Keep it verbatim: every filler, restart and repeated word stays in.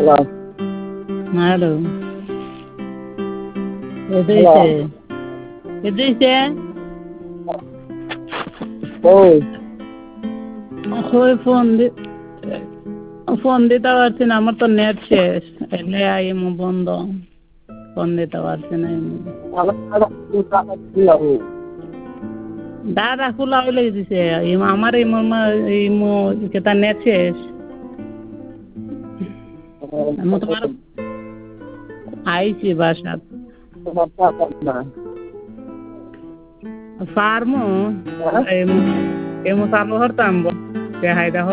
hello hello hello এদিকে এদিকে কই ওই ফোন দি ফোন দিতে পারছি না আমার তো নেট শেষ এলে আইমু বন্ধ ফোন দিতে পারছি না দাদা খোলা হইলে দিছে ইমো আমার ইমো ইমো কেতা নেট শেষ আমি তোমার আইছি বাসাত ফার্মু এমু চালু করতাম তে হায়দা